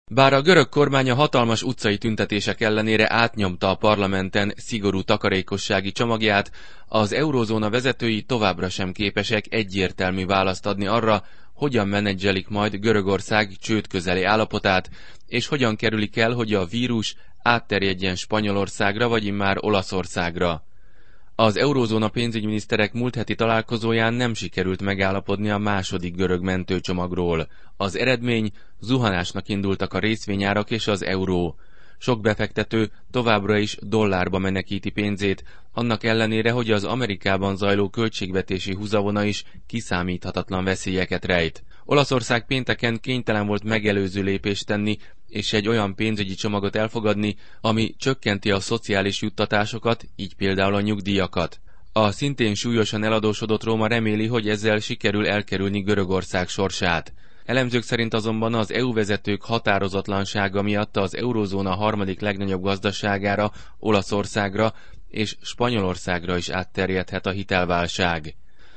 Bár a görög kormány a hatalmas utcai tüntetések ellenére átnyomta a parlamenten szigorú takarékossági csomagját, az eurózóna vezetői továbbra sem képesek egyértelmű választ adni arra, hogyan menedzselik majd Görögország csődközeli állapotát, és hogyan kerülik el, hogy a vírus átterjedjen Spanyolországra vagy immár Olaszországra. Az eurózóna pénzügyminiszterek múlt heti találkozóján nem sikerült megállapodni a második görög mentőcsomagról. Az eredmény: zuhanásnak indultak a részvényárak és az euró. Sok befektető továbbra is dollárba menekíti pénzét, annak ellenére, hogy az Amerikában zajló költségvetési húzavona is kiszámíthatatlan veszélyeket rejt. Olaszország pénteken kénytelen volt megelőző lépést tenni, és egy olyan pénzügyi csomagot elfogadni, ami csökkenti a szociális juttatásokat, így például a nyugdíjakat. A szintén súlyosan eladósodott Róma reméli, hogy ezzel sikerül elkerülni Görögország sorsát. Elemzők szerint azonban az EU vezetők határozatlansága miatt az eurózóna harmadik legnagyobb gazdaságára, Olaszországra és Spanyolországra is átterjedhet a hitelválság.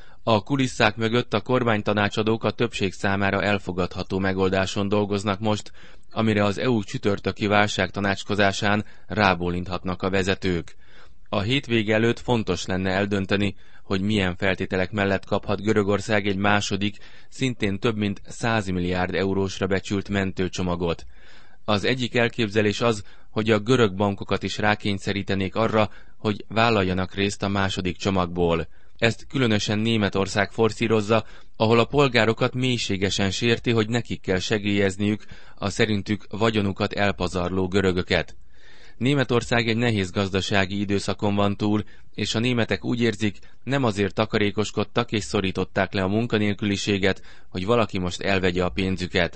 A kulisszák mögött a kormánytanácsadók a többség számára elfogadható megoldáson dolgoznak most, amire az EU csütörtöki válságtanácskozásán rábólinthatnak a vezetők. A hétvége előtt fontos lenne eldönteni, hogy milyen feltételek mellett kaphat Görögország egy második, szintén több mint 100 milliárd eurósra becsült mentőcsomagot. Az egyik elképzelés az, hogy a görög bankokat is rákényszerítenék arra, hogy vállaljanak részt a második csomagból. Ezt különösen Németország forszírozza, ahol a polgárokat mélységesen sérti, hogy nekik kell segélyezniük a szerintük vagyonukat elpazarló görögöket. Németország egy nehéz gazdasági időszakon van túl, és a németek úgy érzik, nem azért takarékoskodtak és szorították le a munkanélküliséget, hogy valaki most elvegye a pénzüket.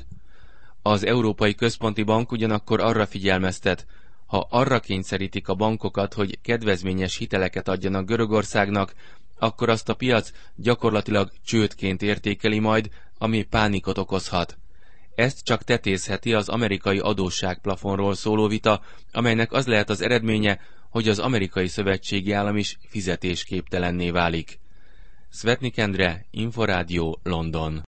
Az Európai Központi Bank ugyanakkor arra figyelmeztet, ha arra kényszerítik a bankokat, hogy kedvezményes hiteleket adjanak Görögországnak, akkor azt a piac gyakorlatilag csődként értékeli majd, ami pánikot okozhat. Ezt csak tetézheti az amerikai adósságplafonról szóló vita, amelynek az lehet az eredménye, hogy az amerikai szövetségi állam is fizetésképtelenné válik. Szvetnik Endre, Inforádió, London.